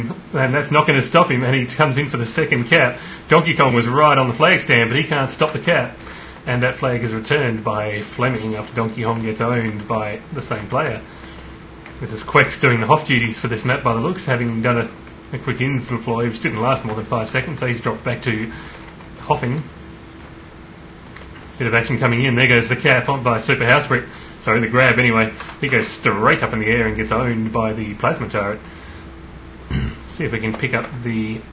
and that's not going to stop him, and he comes in for the second cap. Donkey Kong was right on the flag stand, but he can't stop the cap, and that flag is returned by Fleming after Donkey Kong gets owned by the same player. This is Quex doing the Hoff duties for this map by the looks, having done a quick inflow which didn't last more than 5 seconds, so he's dropped back to Hoffing. Bit of action coming in. There goes the cap on by Super House Brick. Sorry, the grab anyway. He goes straight up in the air and gets owned by the plasma turret. See if we can pick up the